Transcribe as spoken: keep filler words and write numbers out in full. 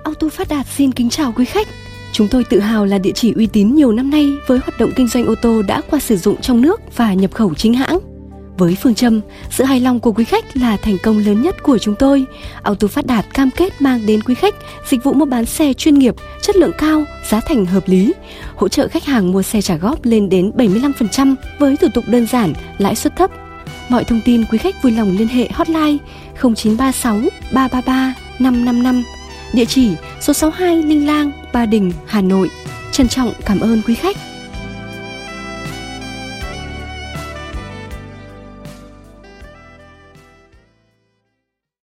Auto Phát Đạt xin kính chào quý khách. Chúng tôi tự hào là địa chỉ uy tín nhiều năm nay với hoạt động kinh doanh ô tô đã qua sử dụng trong nước và nhập khẩu chính hãng. Với phương châm, sự hài lòng của quý khách là thành công lớn nhất của chúng tôi, Auto Phát Đạt cam kết mang đến quý khách dịch vụ mua bán xe chuyên nghiệp, chất lượng cao, giá thành hợp lý, hỗ trợ khách hàng mua xe trả góp lên đến bảy mươi lăm phần trăm với thủ tục đơn giản, lãi suất thấp. Mọi thông tin quý khách vui lòng liên hệ hotline không chín ba sáu ba ba ba năm năm năm, địa chỉ số sáu mươi hai Linh Lang, Ba Đình, Hà Nội. Trân trọng cảm ơn quý khách.